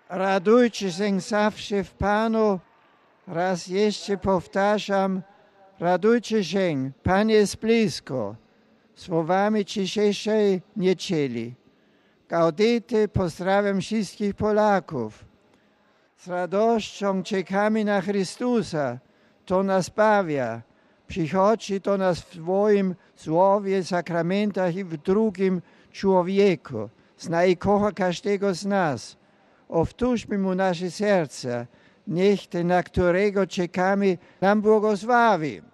Radujcie się zawsze w Panu. Raz jeszcze powtarzam, radujcie się, Pan jest blisko. Słowami dzisiejszej niedzieli. Gaudete, pozdrawiam wszystkich Polaków. Z radością czekamy na Chrystusa, to nas bawia. Przychodzi do nas w swoim słowie, sakramentach i w drugim człowieku. Zna i kocha każdego z nas. Powtórzmy mu nasze serca. Niech ten, na którego czekamy, nam błogosławi.